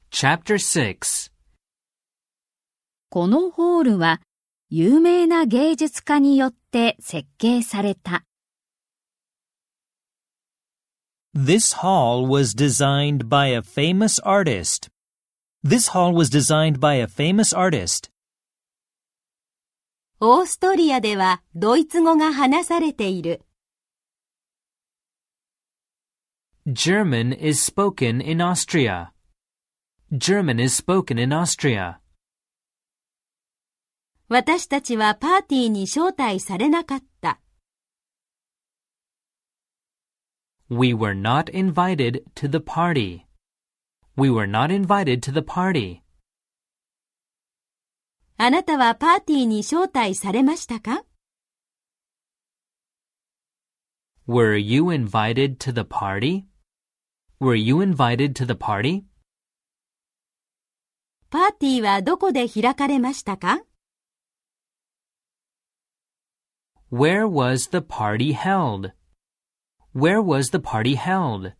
Chapter 6 このホールは有名な芸術家によって設計された。 This hall was designed by a famous artist. This hall was designed by a famous artist. オーストリアではドイツ語が話されている。 German is spoken in Austria. German is spoken in Austria. 私たちはパーティーに招待されなかった。 We were not invited to the party. We were not invited to the party. あなたはパーティーに招待されましたか？ Were you invited to the party? Were you invited to the party? パーティーはどこで開かれましたか？ Where was the party held? Where was the party held?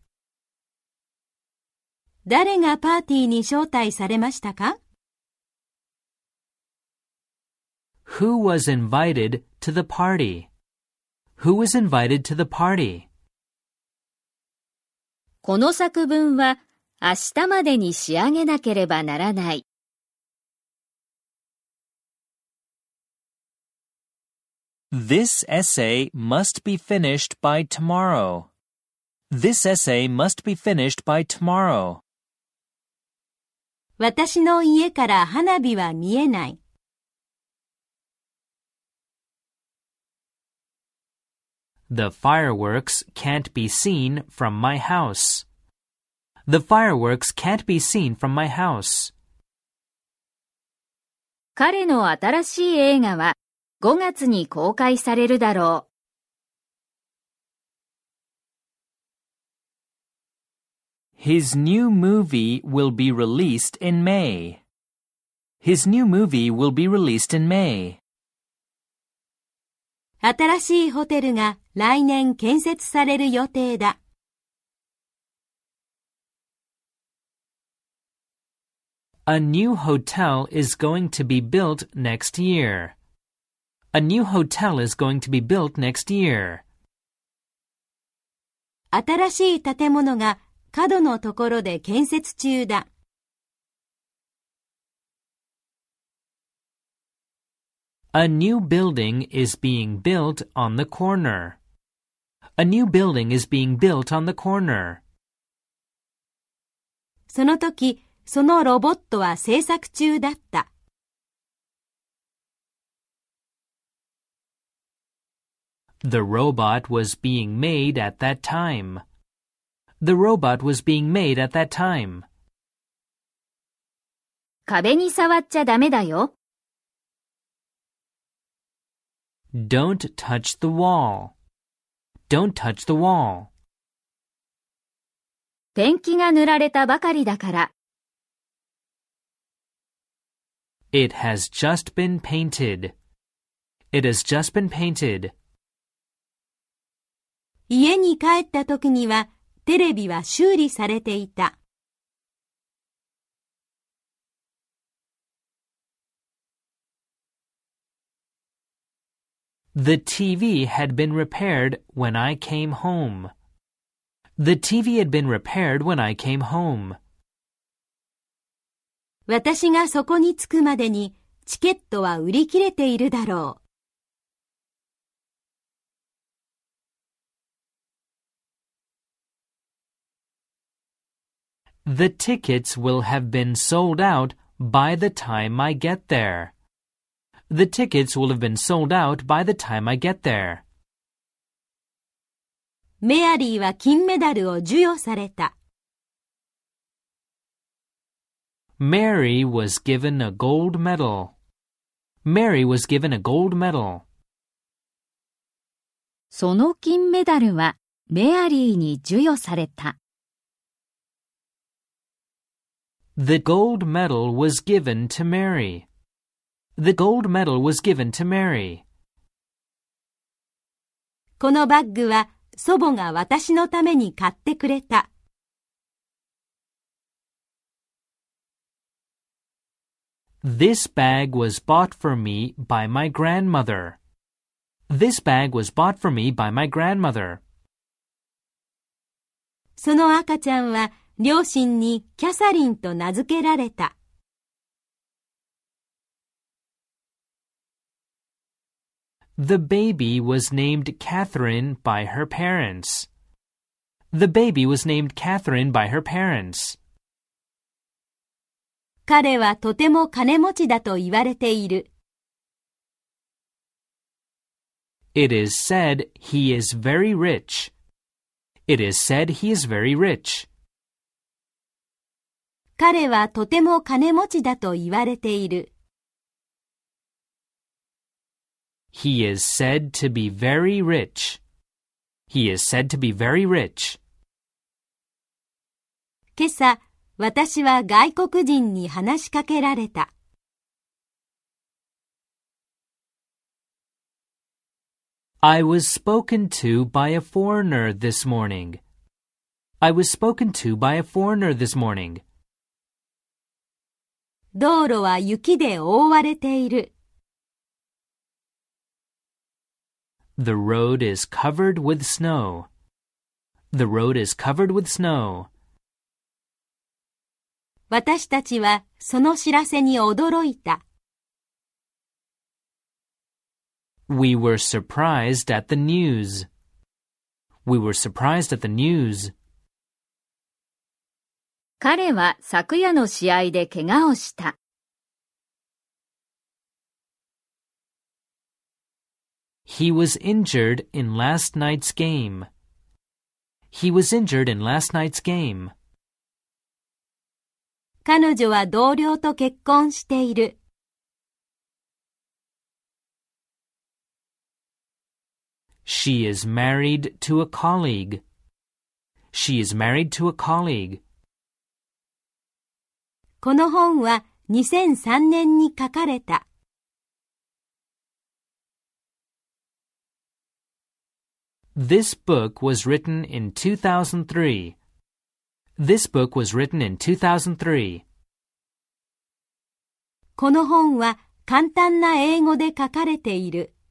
誰がパーティーに招待されましたか？ Who was invited to the party? Who was invited to the party? この作文は明日までに仕上げなければならない。 This essay must be finished by tomorrow. This essay must be finished by tomorrow. 私の家から花火は見えない。 The fireworks can't be seen from my house. The fireworks can't be seen from my house. 彼の新しい映画は5月に公開されるだろう。His new movie will be released in May. His new movie will be released in May. 新しいホテルが来年建設される予定だ。 A new hotel is going to be built next year. A new hotel is going to be built next year. 新しい建物が角のところで建設中だ。 A new building is being built on the corner. A new building is being built on the corner. その時、そのロボットは製作中だった。 The robot was being made at that time. The robot was being made at that time. 壁に触っちゃダメだよ。 Don't touch the wall. Don't touch the wall. ペンキが塗られたばかりだから。 It has just been painted. It has just been painted. 家に帰った時にはテレビは修理されていた。 The TV had been repaired when I came home. The TV had been repaired when I came home. 私がそこに着くまでにチケットは売り切れているだろう。The tickets will have been sold out by the time I get there. The tickets will have been sold out by the time I get there. メアリーは金メダルを授与された。 Mary was given a gold medal. Mary was given a gold medal. その金メダルはメアリーに授与された。 The gold medal was given to Mary. The gold medal was given to Mary. このバッグは祖母が私のために買ってくれた。 This bag was bought for me by my grandmother. This bag was bought for me by my grandmother. その赤ちゃんは両親にキャサリンと名付けられた。 The baby was named Catherine by her parents. The baby was named Catherine by her parents. 彼はとても金持ちだと言われている。 It is said he is very rich. It is said he is very rich. 彼はとても金持ちだと言われている。 He is said to be very rich. He is said to be very rich. 今朝、私は外国人に話しかけられた。 I was spoken to by a foreigner this morning. I was spoken to by a foreigner this morning. 道路は雪で覆われている。 The road is covered with snow. The road is covered with snow. 私たちはその知らせに驚いた。 We were surprised at the news. We were surprised at the news. 彼は昨夜の試合で怪我をした。 He was injured in last night's game. He was injured in last night's game. 彼女は同僚と結婚している。 She is married to a colleague. She is married to a colleague. この本は2003年に書かれた。 This book was written in 2003. This book was written in 2003. この本は簡単な英語で書かれている。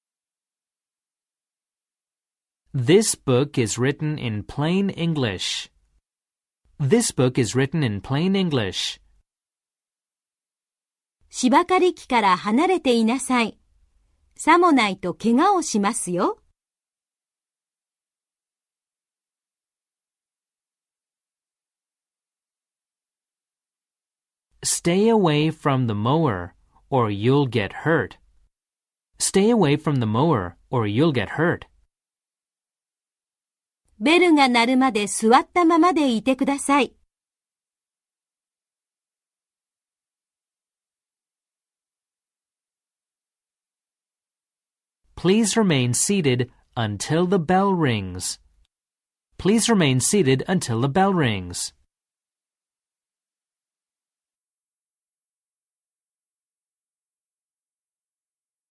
This book is written in plain English. This book is written in plain English. 芝刈り機から離れていなさい。さもないと怪我をしますよ。 Stay away from the mower, or you'll get hurt. Stay away from the mower, or you'll get hurt. ベルが鳴るまで座ったままでいてください。 Please remain seated until the bell rings. Please remain seated until the bell rings.